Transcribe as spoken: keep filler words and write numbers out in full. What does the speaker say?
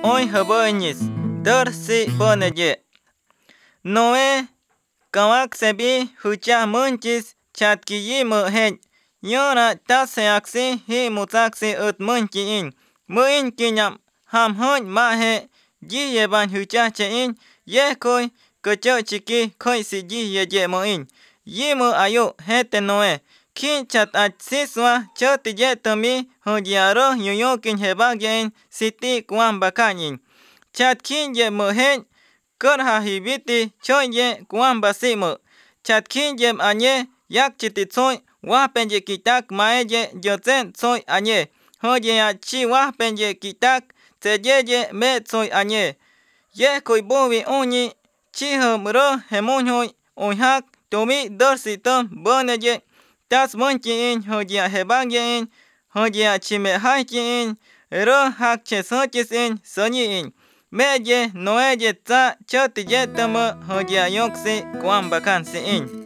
oy haboynis dar si boneje. Noe kawak sebi hucha munchis chatki yimu hej. Yora tase aksi hi mutaksi ut munchi in. Muin kinyam ham hon mahe yiye ban hucha che in. Ye koy kacho chiki koy si yiye je mo in. Yimu ayo hete noe. Kin chat at siswa choti je tomi hojiaro yoyokin hebagen siti kuan bakanin. Chat kin je mo hej korha hibiti choye kuan basimo. Chat kin jem anye yak chiti tsoy wapenje kitak maeye yotzen tsoy anye. Hoye achi wapenje kitak tseyeye me tsoy anye. Ye koy bovi oni chiho muro hemonhoy onhak tomi dorsi tom boneje. Tas monchi in hoya hebagye in hoya chime haiki in ro hak chesochis in sonyi in. Meye noeye tsa choti je tomo hoya yoksi kuan bakansi in.